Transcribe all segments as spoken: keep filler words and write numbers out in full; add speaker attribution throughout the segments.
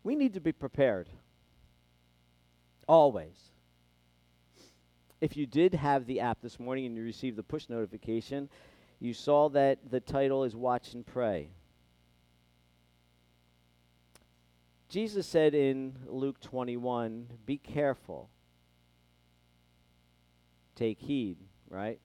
Speaker 1: We need to be prepared. Always. If you did have the app this morning and you received the push notification, you saw that the title is Watch and Pray. Jesus said in Luke twenty-one, be careful. Take heed, right?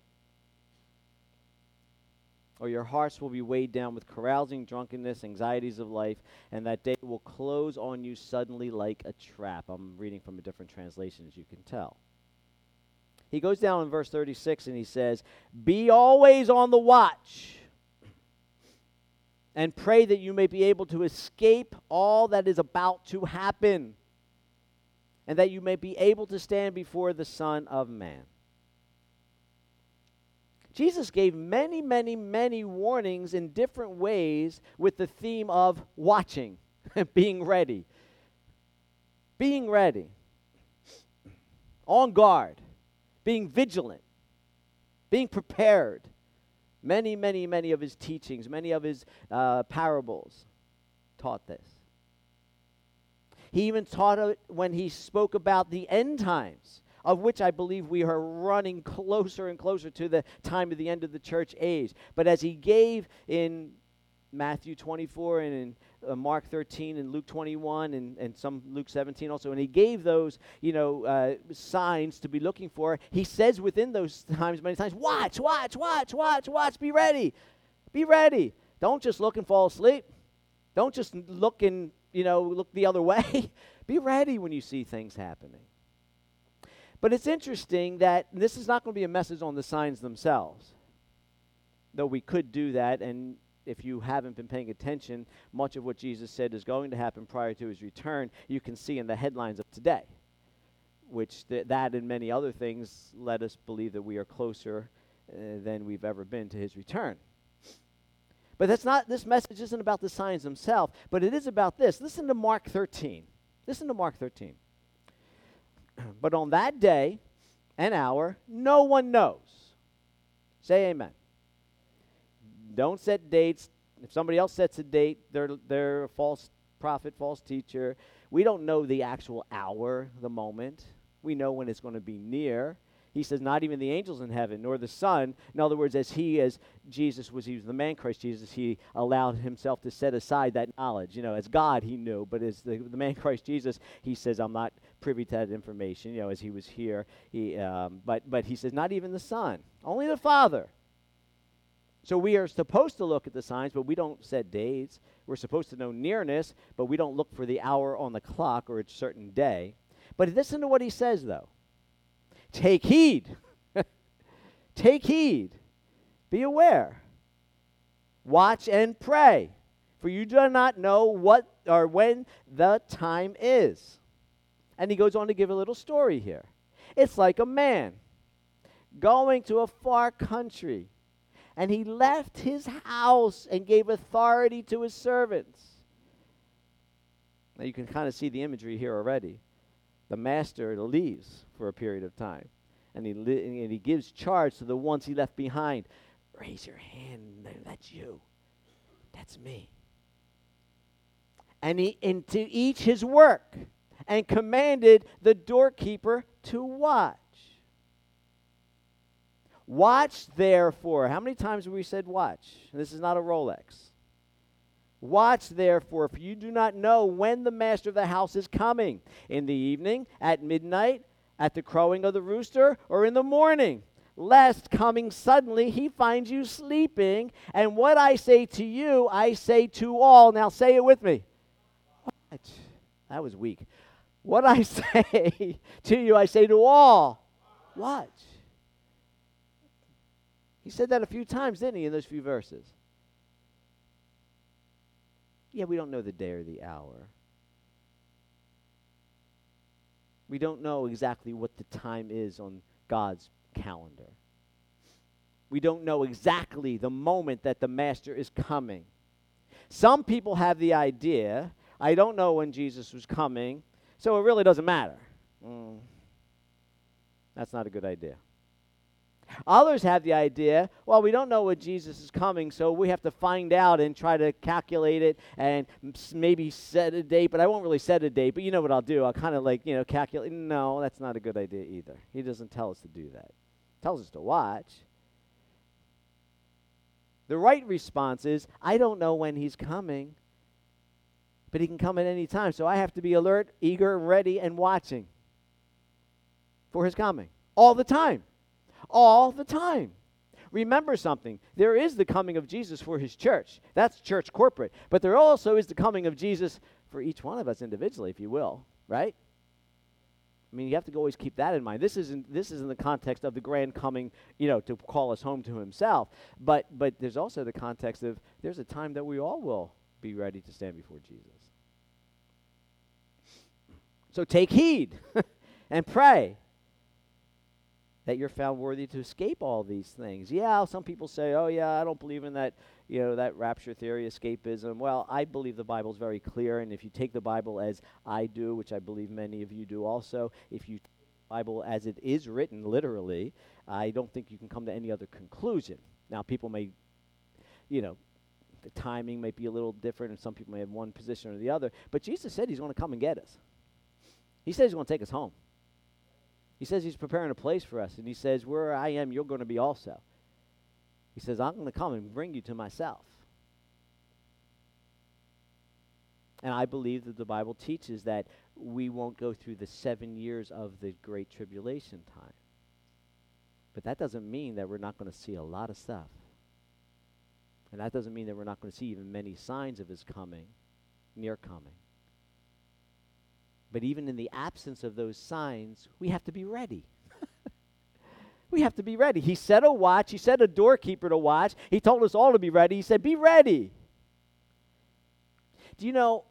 Speaker 1: Or your hearts will be weighed down with carousing, drunkenness, anxieties of life, and that day will close on you suddenly like a trap. I'm reading from a different translation, as you can tell. He goes down in verse thirty-six and he says, be always on the watch and pray that you may be able to escape all that is about to happen and that you may be able to stand before the Son of Man. Jesus gave many, many, many warnings in different ways with the theme of watching, being ready. Being ready. On guard. Being vigilant. Being prepared. Many, many, many of his teachings, many of his uh, parables taught this. He even taught it when he spoke about the end times, of which I believe we are running closer and closer to the time of the end of the church age. But as he gave in Matthew twenty-four and in uh, Mark thirteen and Luke twenty-one and, and some Luke seventeen also, and he gave those, you know, uh, signs to be looking for, he says within those times many times, watch, watch, watch, watch, watch, be ready, be ready. Don't just look and fall asleep. Don't just look and, you know, look the other way. Be ready when you see things happening. But it's interesting that this is not going to be a message on the signs themselves, though we could do that, and if you haven't been paying attention, much of what Jesus said is going to happen prior to his return, you can see in the headlines of today, which th- that and many other things let us believe that we are closer uh, than we've ever been to his return. But that's not, this message isn't about the signs themselves, but it is about this. Listen to Mark thirteen. Listen to Mark thirteen. But on that day and hour, no one knows. Say amen. Don't set dates. If somebody else sets a date, they're, they're a false prophet, false teacher. We don't know the actual hour, the moment. We know when it's going to be near. He says, not even the angels in heaven, nor the Son. In other words, as he, as Jesus was, he was the man Christ Jesus, he allowed himself to set aside that knowledge. You know, as God, he knew, but as the, the man Christ Jesus, he says, I'm not privy to that information, you know, as he was here. He, um, but, but he says, not even the Son, only the Father. So we are supposed to look at the signs, but we don't set dates. We're supposed to know nearness, but we don't look for the hour on the clock or a certain day. But listen to what he says, though. Take heed. Take heed. Be aware. Watch and pray, for you do not know what or when the time is. And he goes on to give a little story here. It's like a man going to a far country, and he left his house and gave authority to his servants. Now you can kind of see the imagery here already. The master leaves for a period of time, and he li- and he gives charge to the ones he left behind. Raise your hand. No, that's you. That's me. And he into each his work, and commanded the doorkeeper to watch. Watch, therefore. How many times have we said watch? This is not a Rolex. Watch, therefore, for you do not know when the master of the house is coming, in the evening, at midnight, at the crowing of the rooster, or in the morning, lest coming suddenly he finds you sleeping. And what I say to you, I say to all. Now say it with me. Watch. That was weak. What I say to you, I say to all. Watch. He said that a few times, didn't he, in those few verses? Yeah, we don't know the day or the hour. We don't know exactly what the time is on God's calendar. We don't know exactly the moment that the master is coming. Some people have the idea, I don't know when Jesus was coming, so it really doesn't matter. Mm, that's not a good idea. Others have the idea, well, we don't know when Jesus is coming, so we have to find out and try to calculate it and maybe set a date, but I won't really set a date, but you know what I'll do? I'll kind of like, you know, calculate. No, that's not a good idea either. He doesn't tell us to do that. He tells us to watch. The right response is, I don't know when he's coming, but he can come at any time, so I have to be alert, eager, ready, and watching for his coming all the time. All the time. Remember something. There is the coming of Jesus for his church. That's church corporate. But there also is the coming of Jesus for each one of us individually, if you will, right? I mean, you have to always keep that in mind. This isn't this is in the context of the grand coming, you know, to call us home to himself. But but there's also the context of there's a time that we all will be ready to stand before Jesus. So take heed and pray that you're found worthy to escape all these things. Yeah, some people say, oh yeah, I don't believe in that, you know, that rapture theory, escapism. Well, I believe the Bible's very clear, and if you take the Bible as I do, which I believe many of you do also, if you take the Bible as it is written literally, I don't think you can come to any other conclusion. Now, people may, you know, the timing might be a little different, and some people may have one position or the other, but Jesus said he's going to come and get us. He says he's going to take us home. He says he's preparing a place for us, and he says, where I am, you're going to be also. He says, I'm going to come and bring you to myself. And I believe that the Bible teaches that we won't go through the seven years of the Great Tribulation time. But that doesn't mean that we're not going to see a lot of stuff. And that doesn't mean that we're not going to see even many signs of his coming, near coming. But even in the absence of those signs, we have to be ready. We have to be ready. He said a watch. He said a doorkeeper to watch. He told us all to be ready. He said, be ready. Do you know,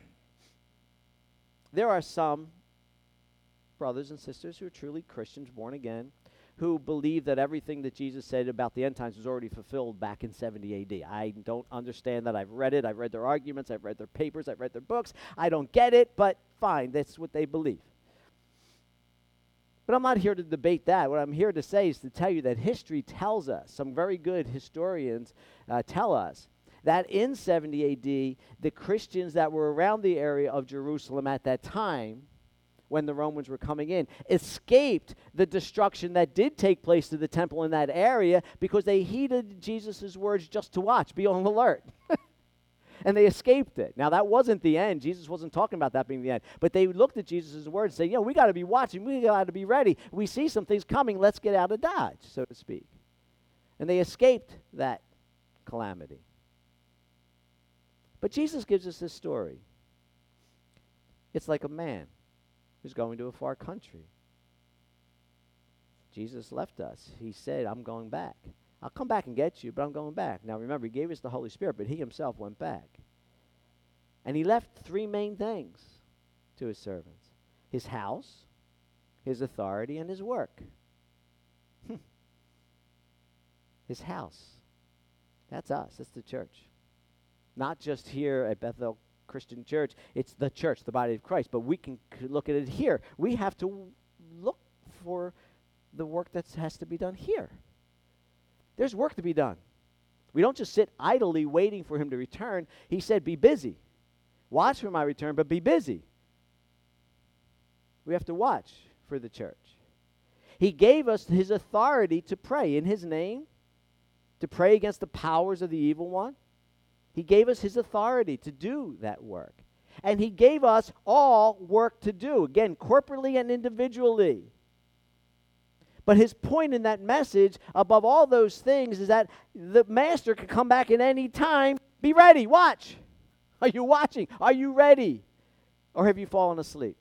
Speaker 1: there are some brothers and sisters who are truly Christians, born again, who believe that everything that Jesus said about the end times was already fulfilled back in seventy A D. I don't understand that. I've read it. I've read their arguments. I've read their papers. I've read their books. I don't get it, but fine. That's what they believe. But I'm not here to debate that. What I'm here to say is to tell you that history tells us, some very good historians uh, tell us, that in seventy A D, the Christians that were around the area of Jerusalem at that time, when the Romans were coming in, escaped the destruction that did take place to the temple in that area because they heeded Jesus' words just to watch, be on alert. And they escaped it. Now, that wasn't the end. Jesus wasn't talking about that being the end. But they looked at Jesus' words and said, you know, we got to be watching. We got to be ready. We see some things coming. Let's get out of Dodge, so to speak. And they escaped that calamity. But Jesus gives us this story. It's like a man who's going to a far country. Jesus left us. He said, I'm going back. I'll come back and get you, but I'm going back. Now remember, he gave us the Holy Spirit, but he himself went back. And he left three main things to his servants: his house, his authority, and his work. His house. That's us. That's the church. Not just here at Bethel Christian Church. It's the church, the body of Christ. But we can c- look at it here. We have to w- look for the work that has to be done here. There's work to be done. We don't just sit idly waiting for him to return. He said, be busy. Watch for my return, but be busy. We have to watch for the church. He gave us his authority to pray in his name, to pray against the powers of the evil one. He gave us his authority to do that work. And he gave us all work to do, again, corporately and individually. But his point in that message, above all those things, is that the master can come back at any time. Be ready. Watch. Are you watching? Are you ready? Or have you fallen asleep?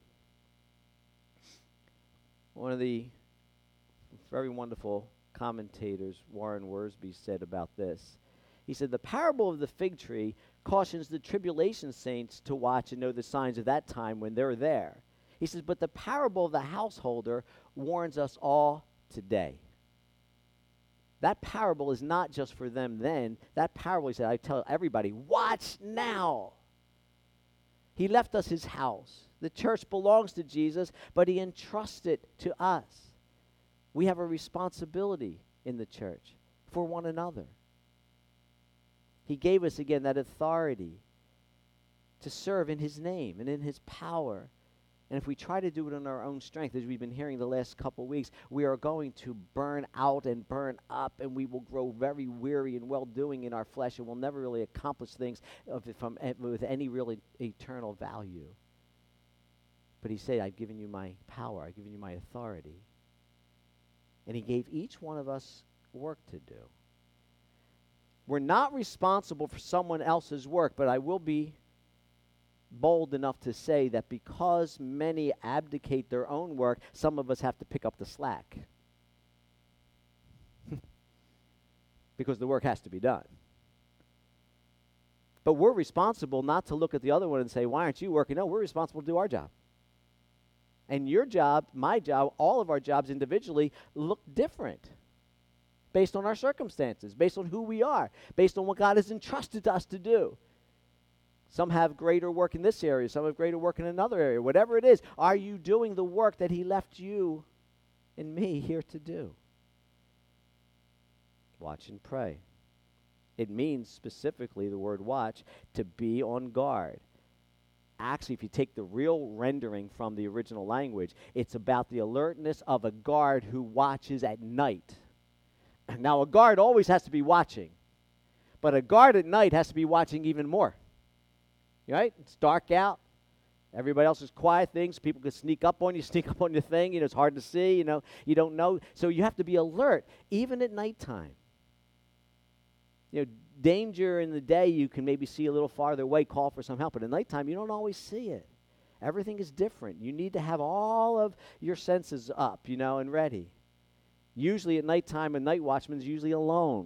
Speaker 1: One of the very wonderful commentators, Warren Worsby, said about this. He said, the parable of the fig tree cautions the tribulation saints to watch and know the signs of that time when they're there. He says, but the parable of the householder warns us all today. That parable is not just for them then. That parable, he said, I tell everybody, watch now. He left us his house. The church belongs to Jesus, but he entrusts it to us. We have a responsibility in the church for one another. He gave us, again, that authority to serve in his name and in his power. And if we try to do it in our own strength, as we've been hearing the last couple weeks, we are going to burn out and burn up, and we will grow very weary and well-doing in our flesh, and we'll never really accomplish things of it from, eh, with any real eternal value. But he said, I've given you my power. I've given you my authority. And he gave each one of us work to do. We're not responsible for someone else's work, but I will be bold enough to say that because many abdicate their own work, some of us have to pick up the slack. Because the work has to be done. But we're responsible not to look at the other one and say, why aren't you working? No, we're responsible to do our job. And your job, my job, all of our jobs individually look different based on our circumstances, based on who we are, based on what God has entrusted us to do. Some have greater work in this area. Some have greater work in another area. Whatever it is, are you doing the work that he left you and me here to do? Watch and pray. It means specifically, the word watch, to be on guard. Actually, if you take the real rendering from the original language, it's about the alertness of a guard who watches at night. Now, a guard always has to be watching, but a guard at night has to be watching even more. Right? It's dark out. Everybody else is quiet. Things, people can sneak up on you, sneak up on your thing. You know, it's hard to see. You know, you don't know. So you have to be alert, even at nighttime. You know, danger in the day, you can maybe see a little farther away, call for some help. But at nighttime, you don't always see it. Everything is different. You need to have all of your senses up, you know, and ready. Usually at nighttime, a night watchman is usually alone.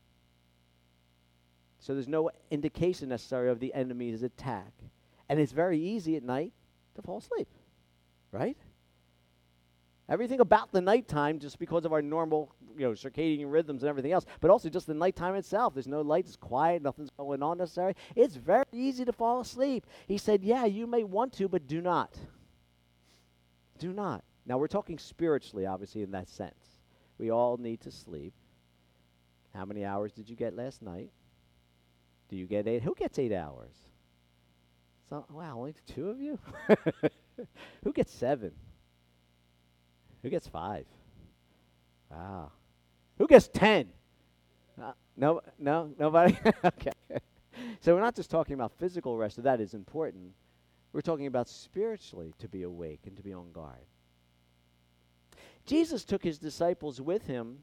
Speaker 1: So there's no indication necessary of the enemy's attack. And it's very easy at night to fall asleep, right? Everything about the nighttime, just because of our normal, you know, circadian rhythms and everything else, but also just the nighttime itself. There's no light, it's quiet, nothing's going on necessary. It's very easy to fall asleep. He said, yeah, you may want to, but do not. Do not. Now, we're talking spiritually, obviously, in that sense. We all need to sleep. How many hours did you get last night? Do you get eight? Who gets eight hours? So, wow, only two of you? Who gets seven? Who gets five? Wow. Who gets ten? Uh, no, no, nobody? Okay. So we're not just talking about physical rest, so that is important. We're talking about spiritually to be awake and to be on guard. Jesus took his disciples with him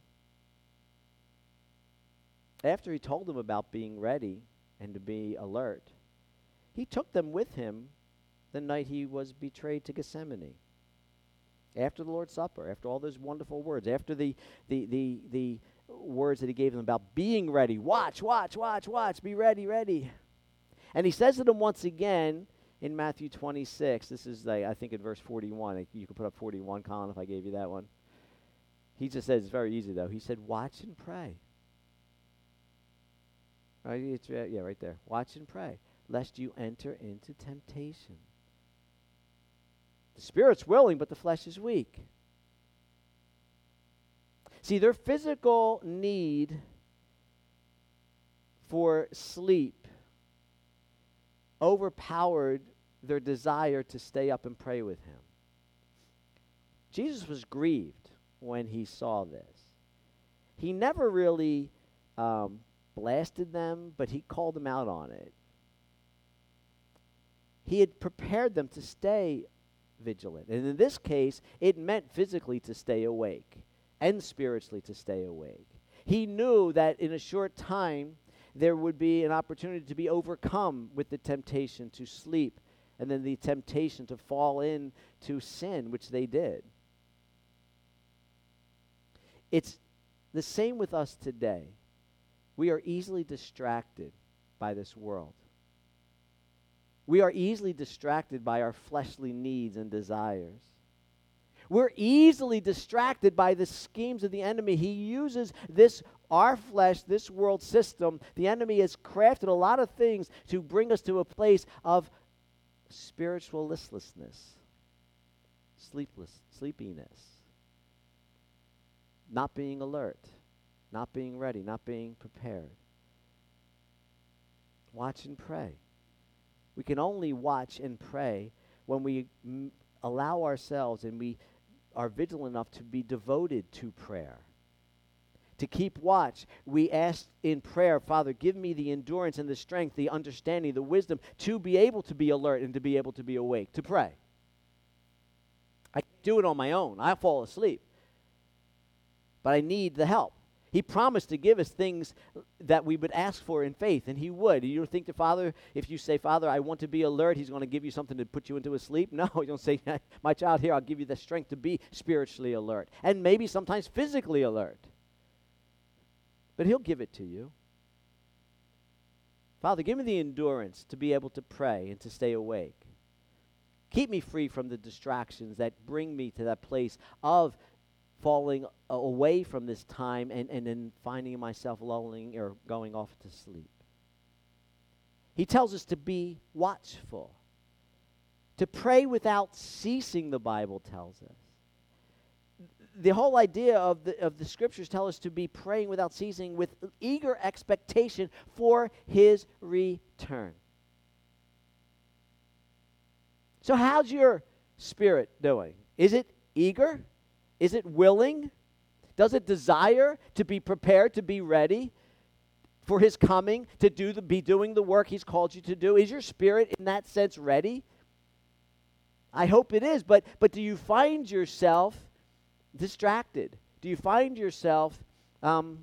Speaker 1: after he told them about being ready and to be alert. He took them with him the night he was betrayed to Gethsemane. After the Lord's Supper, after all those wonderful words, after the, the, the, the words that he gave them about being ready, watch, watch, watch, watch, be ready, ready. And he says to them once again in Matthew twenty-six, this is, the, I think, in verse forty-one. You could put up forty-one, Colin, if I gave you that one. He just says, it's very easy, though. He said, watch and pray. Right, it's, uh, yeah, right there. Watch and pray, lest you enter into temptation. The spirit's willing, but the flesh is weak. See, their physical need for sleep overpowered their desire to stay up and pray with him. Jesus was grieved when he saw this. He never really um, blasted them, but he called them out on it. He had prepared them to stay vigilant. And in this case, it meant physically to stay awake and spiritually to stay awake. He knew that in a short time, there would be an opportunity to be overcome with the temptation to sleep and then the temptation to fall into sin, which they did. It's the same with us today. We are easily distracted by this world. We are easily distracted by our fleshly needs and desires. We're easily distracted by the schemes of the enemy. He uses this, our flesh, this world system. The enemy has crafted a lot of things to bring us to a place of spiritual listlessness, sleepless, sleepiness, not being alert, not being ready, not being prepared. Watch and pray. We can only watch and pray when we m- allow ourselves and we are vigilant enough to be devoted to prayer. To keep watch, we ask in prayer, Father, give me the endurance and the strength, the understanding, the wisdom to be able to be alert and to be able to be awake, to pray. I can't do it on my own. I fall asleep. But I need the help. He promised to give us things that we would ask for in faith, and he would. You don't think the Father, if you say, Father, I want to be alert, he's going to give you something to put you into a sleep? No, you don't say, my child, here, I'll give you the strength to be spiritually alert, and maybe sometimes physically alert. But he'll give it to you. Father, give me the endurance to be able to pray and to stay awake. Keep me free from the distractions that bring me to that place of falling away from this time and, and then finding myself lulling or going off to sleep. He tells us to be watchful, to pray without ceasing, the Bible tells us. The whole idea of the, of the scriptures tell us to be praying without ceasing with eager expectation for his return. So how's your spirit doing? Is it eager? Is it willing? Does it desire to be prepared, to be ready for his coming, to do the, be doing the work he's called you to do? Is your spirit in that sense ready? I hope it is, but but do you find yourself distracted? Do you find yourself um,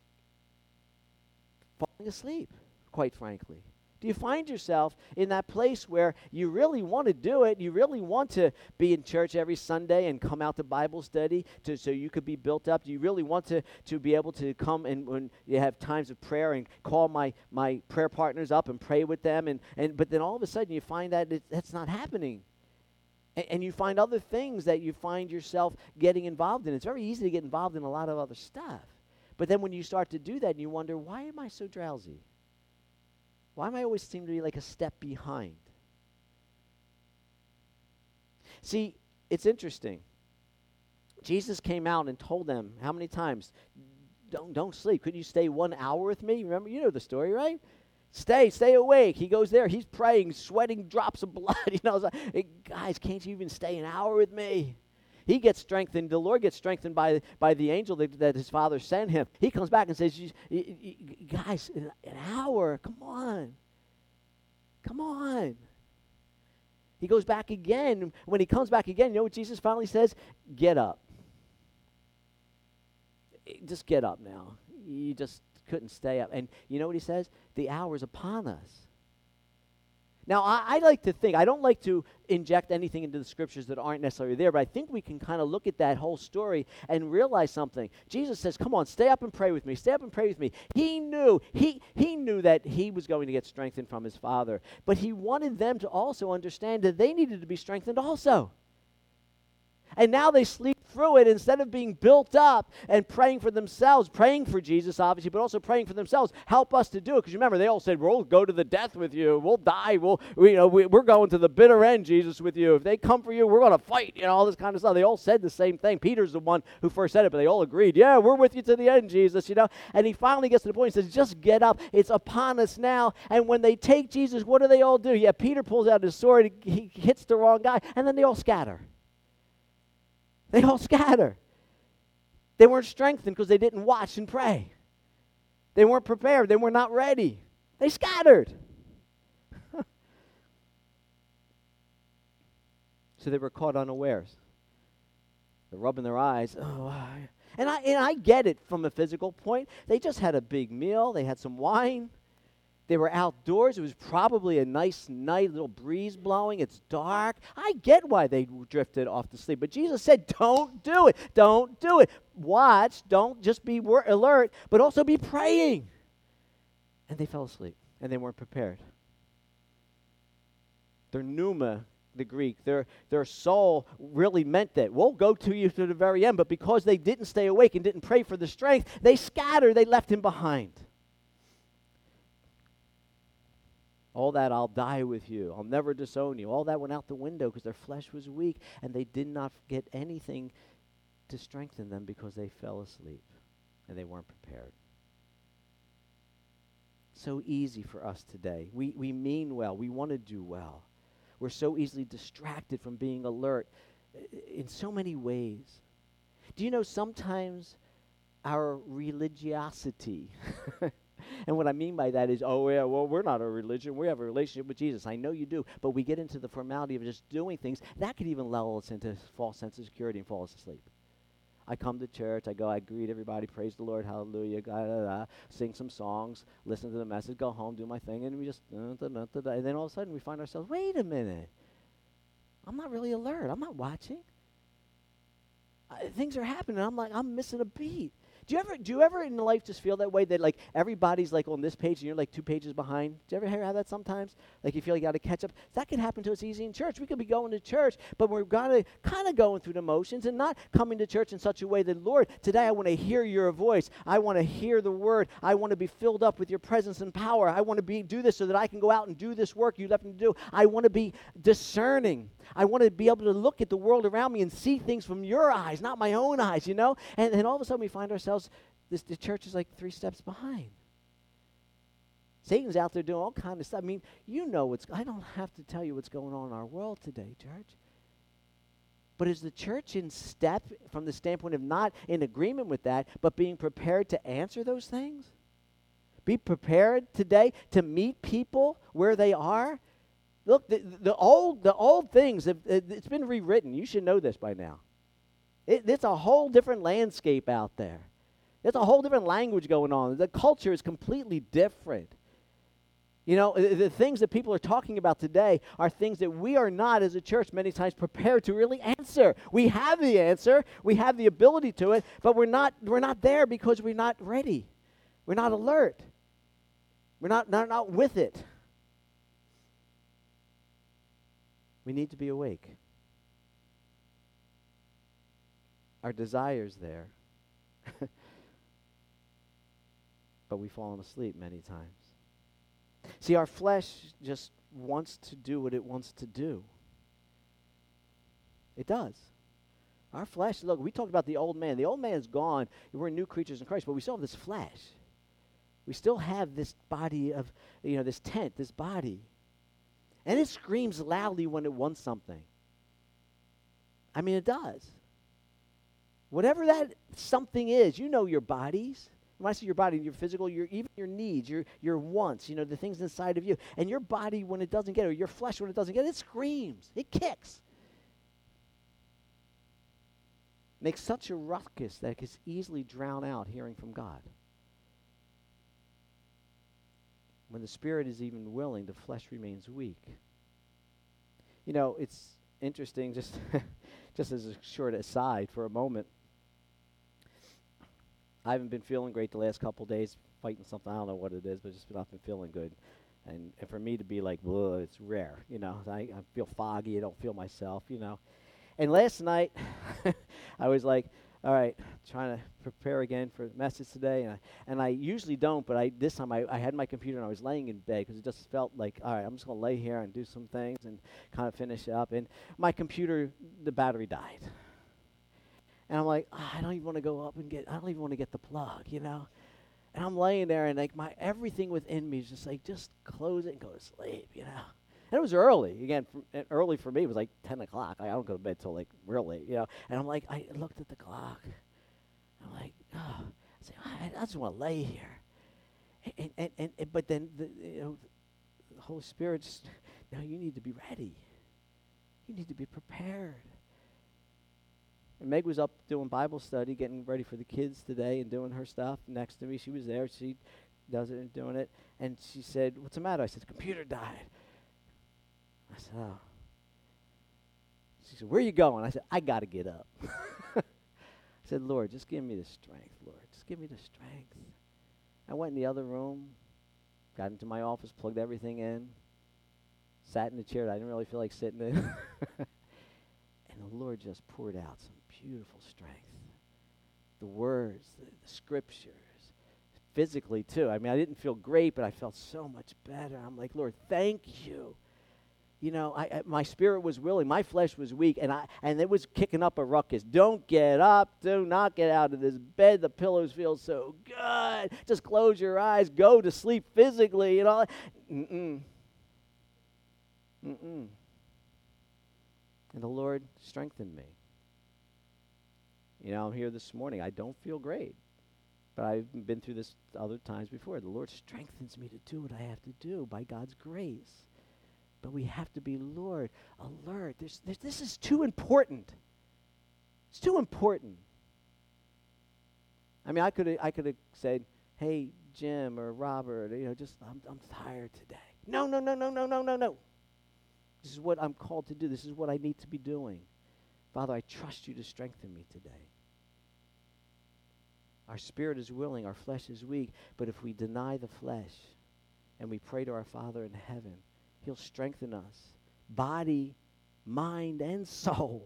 Speaker 1: falling asleep, quite frankly? Do you find yourself in that place where you really want to do it, you really want to be in church every Sunday and come out to Bible study to, so you could be built up? Do you really want to, to be able to come and when you have times of prayer and call my, my prayer partners up and pray with them? And, and But then all of a sudden you find that it, that's not happening. And, and you find other things that you find yourself getting involved in. It's very easy to get involved in a lot of other stuff. But then when you start to do that, you wonder, why am I so drowsy? Why am I always seem to be like a step behind? See, it's interesting. Jesus came out and told them how many times, don't don't sleep. Could you stay one hour with me? Remember, you know the story, right? Stay, stay awake. He goes there. He's praying, sweating drops of blood. You know, like, hey, guys, can't you even stay an hour with me? He gets strengthened. The Lord gets strengthened by, by the angel that, that his Father sent him. He comes back and says, you, you, you, guys, an, an hour, come on. Come on. He goes back again. When he comes back again, you know what Jesus finally says? Get up. Just get up now. You just couldn't stay up. And you know what he says? The hour is upon us. Now, I, I like to think, I don't like to inject anything into the scriptures that aren't necessarily there, but I think we can kind of look at that whole story and realize something. Jesus says, come on, stay up and pray with me. Stay up and pray with me. He knew, he, he knew that he was going to get strengthened from his Father, but he wanted them to also understand that they needed to be strengthened also. And now they sleep through it instead of being built up and praying for themselves, praying for Jesus, obviously, but also praying for themselves. Help us to do it. Because remember, they all said, we'll go to the death with you. We'll die. We'll, we, you know, we, we're going to the bitter end, Jesus, with you. If they come for you, we're going to fight, you know, all this kind of stuff. They all said the same thing. Peter's the one who first said it, but they all agreed. Yeah, we're with you to the end, Jesus, you know. And he finally gets to the point, he says, just get up. It's upon us now. And when they take Jesus, what do they all do? Yeah, Peter pulls out his sword. He, he hits the wrong guy, and then they all scatter. They all scatter. They weren't strengthened because they didn't watch and pray. They weren't prepared. They were not ready. They scattered. So they were caught unawares. They're rubbing their eyes. Oh, I, and I and I get it from a physical point. They just had a big meal. They had some wine. They were outdoors. It was probably a nice night, little breeze blowing. It's dark. I get why they drifted off to sleep. But Jesus said, don't do it. Don't do it. Watch. Don't just be wor- alert, but also be praying. And they fell asleep, and they weren't prepared. Their pneuma, the Greek, their, their soul really meant that. We'll go to you to the very end, but because they didn't stay awake and didn't pray for the strength, they scattered. They left him behind. All that, I'll die with you. I'll never disown you. All that went out the window because their flesh was weak, and they did not get anything to strengthen them because they fell asleep. and they weren't prepared. So easy for us today. We, we mean well. We want to do well. We're so easily distracted from being alert in so many ways. Do you know sometimes our religiosity, and what I mean by that is, oh, yeah, well, we're not a religion. We have a relationship with Jesus. I know you do, but we get into the formality of just doing things. That could even lull us into a false sense of security and fall us asleep. I come to church, I go, I greet everybody, praise the Lord, hallelujah, da, da, da, sing some songs, listen to the message, go home, do my thing, and we just, uh, da, da, da, da, and then all of a sudden we find ourselves, wait a minute, I'm not really alert, I'm not watching. Uh, things are happening, I'm like, I'm missing a beat. Do you ever, do you ever in life just feel that way, that like everybody's like on this page and you're like two pages behind? Do you ever have that sometimes? Like you feel like you got to catch up? That can happen to us easy in church. We could be going to church, but we're gonna kind of going through the motions and not coming to church in such a way that, Lord, today I want to hear your voice. I want to hear the word. I want to be filled up with your presence and power. I want to be do this so that I can go out and do this work you left me to do. I want to be discerning. I want to be able to look at the world around me and see things from your eyes, not my own eyes, you know? And then all of a sudden we find ourselves, this, the church is like three steps behind. Satan's out there doing all kinds of stuff. I mean, you know what's, I don't have to tell you what's going on in our world today, church. But is the church in step from the standpoint of not in agreement with that, but being prepared to answer those things? Be prepared today to meet people where they are. Look, the, the old the old things, have, it's been rewritten. You should know this by now. It, it's a whole different landscape out there. There's a whole different language going on. The culture is completely different. You know, the, the things that people are talking about today are things that we are not, as a church, many times prepared to really answer. We have the answer. We have the ability to it, but we're not we're not there because we're not ready. We're not alert. We're not, not, not with it. We need to be awake. Our desire's there. But we've fallen asleep many times. See, our flesh just wants to do what it wants to do. It does. Our flesh, look, we talked about the old man. The old man's gone. We're new creatures in Christ, but we still have this flesh. We still have this body of, you know, this tent, this body. And it screams loudly when it wants something. I mean, it does. Whatever that something is, you know your bodies. When I say your body, your physical, your even your needs, your your wants, you know, the things inside of you. And your body, when it doesn't get it, or your flesh, when it doesn't get it, it screams. It kicks. Makes such a ruckus that it can easily drown out hearing from God. When the spirit is even willing, the flesh remains weak. You know, it's interesting, just, just as a short aside for a moment. I haven't been feeling great the last couple days, fighting something. I don't know what it is, but just not been feeling good. And, and for me to be like, whoa, it's rare, you know. I, I feel foggy. I don't feel myself, you know. And last night, I was like, all right, trying to prepare again for the message today, and I, and I usually don't, but I this time I, I had my computer and I was laying in bed because it just felt like, all right, I'm just going to lay here and do some things and kind of finish up. And my computer, the battery died. And I'm like, oh, I don't even want to go up and get, I don't even want to get the plug, you know. And I'm laying there and like my everything within me is just like, just close it and go to sleep, you know. And it was early. Again, from, uh, early for me was like ten o'clock. I don't go to bed till like real late, you know. And I'm like, I looked at the clock. I'm like, oh, I, say, I, I just want to lay here. And, and, and, and but then the, you know, the Holy Spirit just, no, you need to be ready. You need to be prepared. And Meg was up doing Bible study, getting ready for the kids today and doing her stuff next to me. She was there. She does it and doing it. And she said, what's the matter? I said, the computer died. I said, oh. She said, where are you going? I said, I got to get up. I said, Lord, just give me the strength, Lord. Just give me the strength. I went in the other room, got into my office, plugged everything in, sat in the chair that I didn't really feel like sitting in. And the Lord just poured out some beautiful strength. The words, the, the scriptures, physically too. I mean, I didn't feel great, but I felt so much better. I'm like, Lord, thank you. you know, I, I, my spirit was willing, my flesh was weak, and I and it was kicking up a ruckus. Don't get up, do not get out of this bed. The pillows feel so good. Just close your eyes, go to sleep physically, and all. Mm-mm. Mm-mm. And the Lord strengthened me. You know, I'm here this morning. I don't feel great, but I've been through this other times before. The Lord strengthens me to do what I have to do by God's grace. But we have to be, Lord, alert. There's, there's, this is too important. It's too important. I mean, I could I could have said, "Hey, Jim or Robert, you know, just I'm I'm tired today." No, no, no, no, no, no, no, no. This is what I'm called to do. This is what I need to be doing. Father, I trust you to strengthen me today. Our spirit is willing, our flesh is weak, but if we deny the flesh and we pray to our Father in heaven, he'll strengthen us, body, mind, and soul.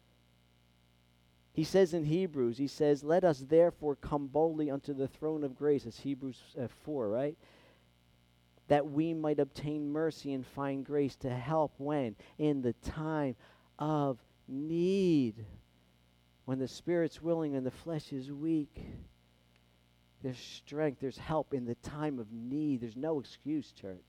Speaker 1: He says in Hebrews, he says, let us therefore come boldly unto the throne of grace. It's Hebrews uh, four, right? That we might obtain mercy and find grace to help when? In the time of need. When the spirit's willing and the flesh is weak, there's strength, there's help in the time of need. There's no excuse, church.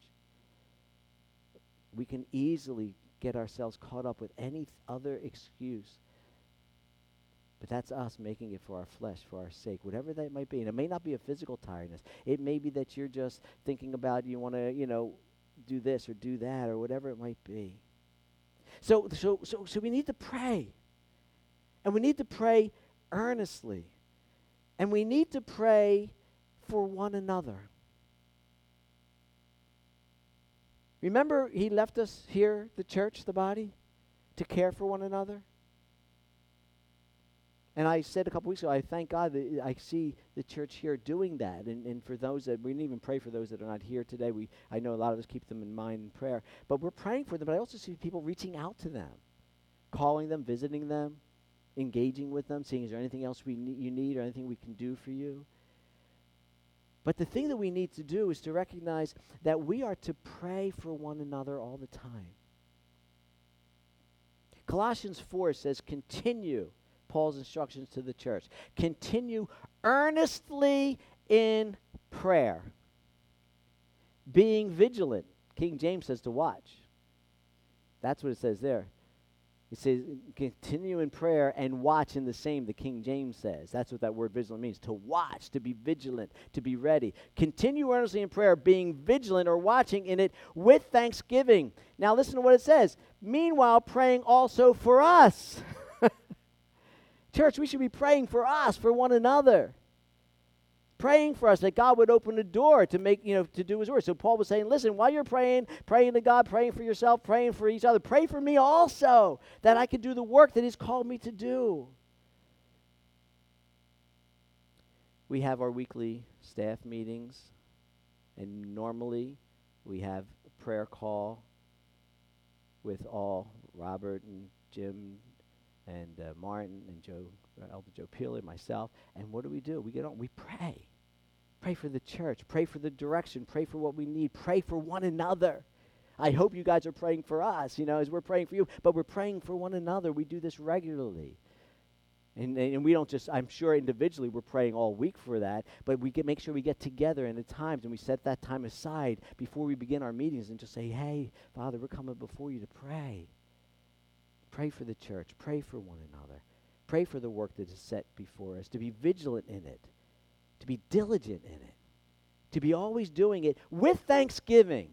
Speaker 1: We can easily get ourselves caught up with any th- other excuse. But that's us making it for our flesh, for our sake, whatever that might be. And it may not be a physical tiredness. It may be that you're just thinking about you want to, you know, do this or do that or whatever it might be. So, so, so, so we need to pray. And we need to pray earnestly. And we need to pray for one another. Remember, he left us here, the church, the body, to care for one another. And I said a couple weeks ago, I thank God that I see the church here doing that. And, and for those that, we didn't even pray for those that are not here today. We, I know a lot of us keep them in mind in prayer. But we're praying for them, but I also see people reaching out to them, calling them, visiting them, engaging with them, seeing is there anything else we ne- you need or anything we can do for you. But the thing that we need to do is to recognize that we are to pray for one another all the time. Colossians four says, continue, Paul's instructions to the church. Continue earnestly in prayer, being vigilant. King James says to watch. That's what it says there. It says, continue in prayer and watch in the same, the King James says. That's what that word vigilant means, to watch, to be vigilant, to be ready. Continue earnestly in prayer, being vigilant or watching in it with thanksgiving. Now listen to what it says. Meanwhile, praying also for us. Church, we should be praying for us, for one another. Praying for us that God would open the door to make, you know, to do his word. So Paul was saying, listen, while you're praying, praying to God, praying for yourself, praying for each other, pray for me also that I could do the work that he's called me to do. We have our weekly staff meetings, and normally we have a prayer call with all, Robert and Jim and uh, Martin and Joe, uh, Elder Joe Peel and myself. And what do we do? We get on, we pray. Pray for the church. Pray for the direction. Pray for what we need. Pray for one another. I hope you guys are praying for us, you know, as we're praying for you. But we're praying for one another. We do this regularly. And, and we don't just, I'm sure individually we're praying all week for that, but we get, make sure we get together and at times and we set that time aside before we begin our meetings and just say, hey, Father, we're coming before you to pray. Pray for the church. Pray for one another. Pray for the work that is set before us, to be vigilant in it, to be diligent in it, to be always doing it with thanksgiving.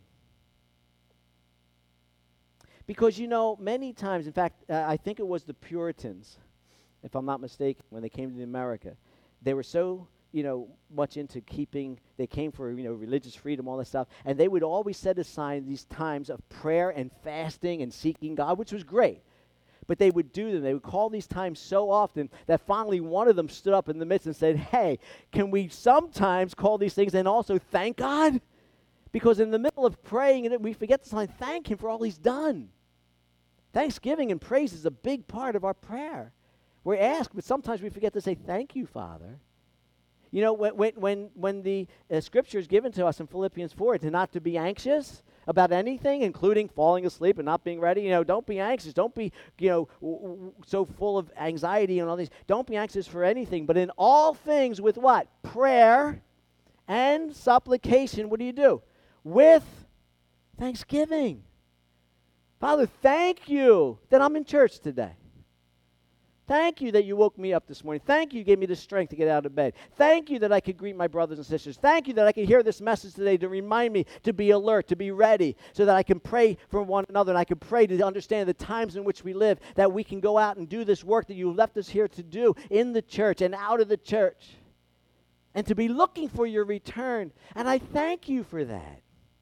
Speaker 1: Because, you know, many times, in fact, uh, I think it was the Puritans, if I'm not mistaken, when they came to America, they were so, you know, much into keeping, they came for, you know, religious freedom, all that stuff, and they would always set aside these times of prayer and fasting and seeking God, which was great. But they would do them. They would call these times so often that finally one of them stood up in the midst and said, hey, can we sometimes call these things and also thank God? Because in the middle of praying, we forget to say thank him for all he's done. Thanksgiving and praise is a big part of our prayer. We're asked, but sometimes we forget to say thank you, Father. You know, when when when, when the uh, scripture is given to us in Philippians four, to not to be anxious about anything, including falling asleep and not being ready. You know, don't be anxious. Don't be, you know, w- w- so full of anxiety and all these. Don't be anxious for anything, but in all things with what? Prayer and supplication. What do you do? With thanksgiving. Father, thank you that I'm in church today. Thank you that you woke me up this morning. Thank you you gave me the strength to get out of bed. Thank you that I could greet my brothers and sisters. Thank you that I could hear this message today to remind me to be alert, to be ready, so that I can pray for one another and I can pray to understand the times in which we live, that we can go out and do this work that you left us here to do in the church and out of the church, and to be looking for your return. And I thank you for that.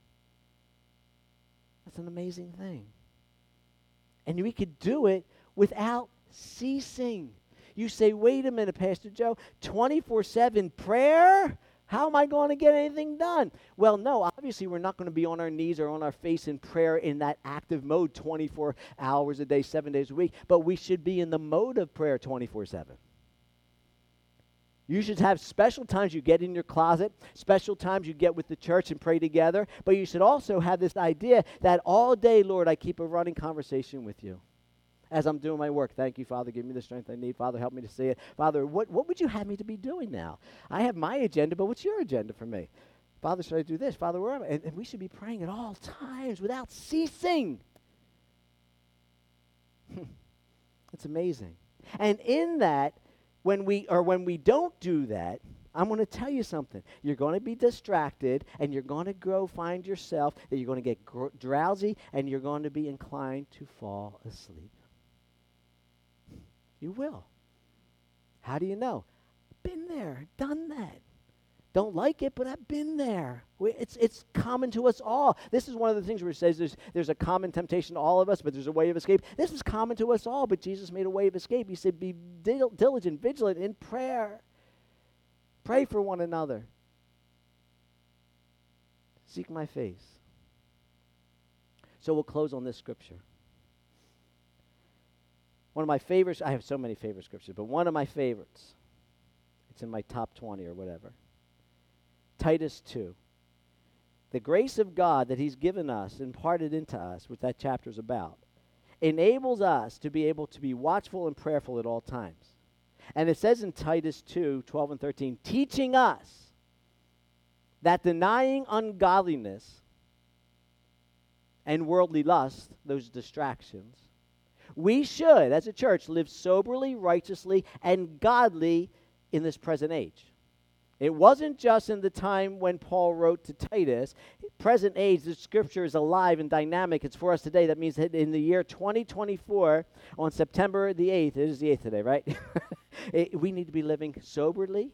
Speaker 1: That's an amazing thing. And we could do it without ceasing. You say, wait a minute, Pastor Joe, twenty-four seven prayer? How am I going to get anything done? Well, no, obviously we're not going to be on our knees or on our face in prayer in that active mode twenty-four hours a day, seven days a week, but we should be in the mode of prayer twenty-four seven. You should have special times you get in your closet, special times you get with the church and pray together, but you should also have this idea that all day, Lord, I keep a running conversation with you as I'm doing my work. Thank you, Father. Give me the strength I need. Father, help me to see it. Father, what, what would you have me to be doing now? I have my agenda, but what's your agenda for me? Father, should I do this? Father, where am I? And, and we should be praying at all times without ceasing. It's amazing. And in that, when we or when we don't do that, I'm going to tell you something. You're going to be distracted, and you're going to go find yourself that you're going to get gr- drowsy, and you're going to be inclined to fall asleep. You will. How do you know? Been there, done that. Don't like it, but I've been there. We, it's it's common to us all. This is one of the things where it says there's, there's a common temptation to all of us, but there's a way of escape. This is common to us all, but Jesus made a way of escape. He said, be dil- diligent, vigilant in prayer. Pray for one another. Seek my face. So we'll close on this scripture. One of my favorites, I have so many favorite scriptures, but one of my favorites, it's in my top twenty or whatever. Titus two. The grace of God that he's given us, imparted into us, which that chapter is about, enables us to be able to be watchful and prayerful at all times. And it says in Titus two, twelve and thirteen, teaching us that denying ungodliness and worldly lust, those distractions, we should, as a church, live soberly, righteously, and godly in this present age. It wasn't just in the time when Paul wrote to Titus. Present age, the scripture is alive and dynamic. It's for us today. That means that in the year twenty twenty-four, on September the eighth, it is the eighth today, right? it, we need to be living soberly,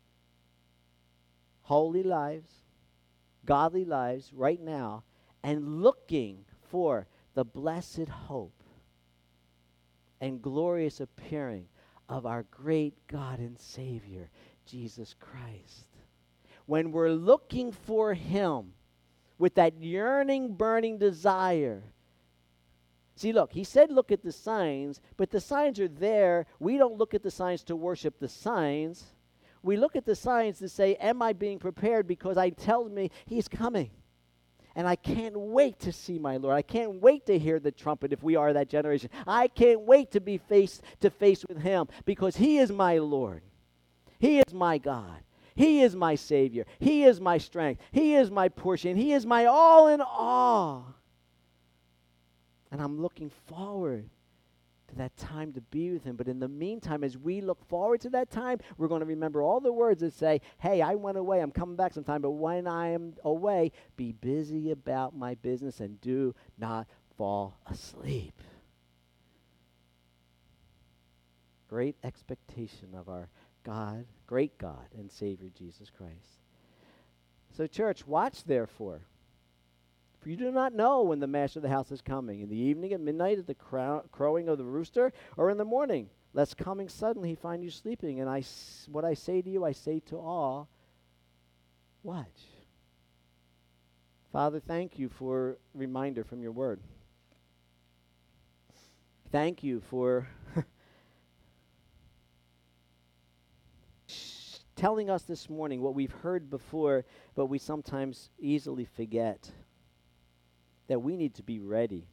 Speaker 1: holy lives, godly lives right now, and looking for the blessed hope and glorious appearing of our great God and Savior, Jesus Christ. When we're looking for him with that yearning, burning desire. See, look, he said look at the signs, but the signs are there. We don't look at the signs to worship the signs. We look at the signs to say, am I being prepared? Because I tells me he's coming. And I can't wait to see my Lord. I can't wait to hear the trumpet if we are that generation. I can't wait to be face to face with him because he is my Lord. He is my God. He is my Savior. He is my strength. He is my portion. He is my all in all. And I'm looking forward to that time to be with him. But in the meantime, as we look forward to that time, we're going to remember all the words that say, hey, I went away. I'm coming back sometime. But when I am away, be busy about my business and do not fall asleep. Great expectation of our God, great God and Savior Jesus Christ. So church, watch therefore. For you do not know when the master of the house is coming, in the evening, at midnight, at the crow- crowing of the rooster, or in the morning, lest coming suddenly he find you sleeping. And I, s- what I say to you, I say to all, watch. Father, thank you for reminder from your word. Thank you for telling us this morning what we've heard before, but we sometimes easily forget. that we need to be ready.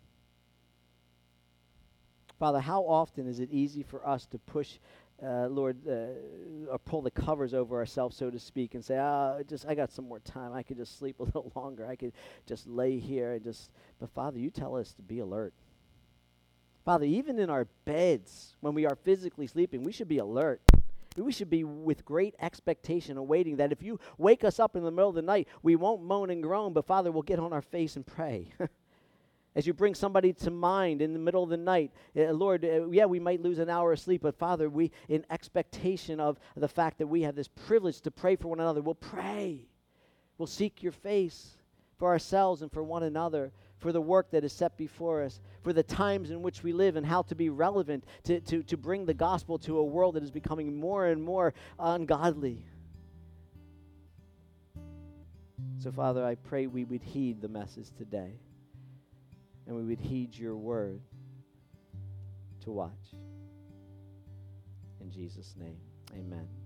Speaker 1: Father, how often is it easy for us to push, uh, Lord, uh, or pull the covers over ourselves, so to speak, and say, "Ah, oh, just I got some more time. I could just sleep a little longer. I could just lay here and just." But Father, you tell us to be alert. Father, even in our beds, when we are physically sleeping, we should be alert. We should be with great expectation, awaiting that if you wake us up in the middle of the night, we won't moan and groan, but Father, we'll get on our face and pray. As you bring somebody to mind in the middle of the night, uh, Lord, uh, yeah, we might lose an hour of sleep, but Father, we, in expectation of the fact that we have this privilege to pray for one another, we'll pray. We'll seek your face for ourselves and for one another, for the work that is set before us, for the times in which we live and how to be relevant, to, to, to bring the gospel to a world that is becoming more and more ungodly. So, Father, I pray we would heed the message today. And we would heed your word to watch. In Jesus' name, amen.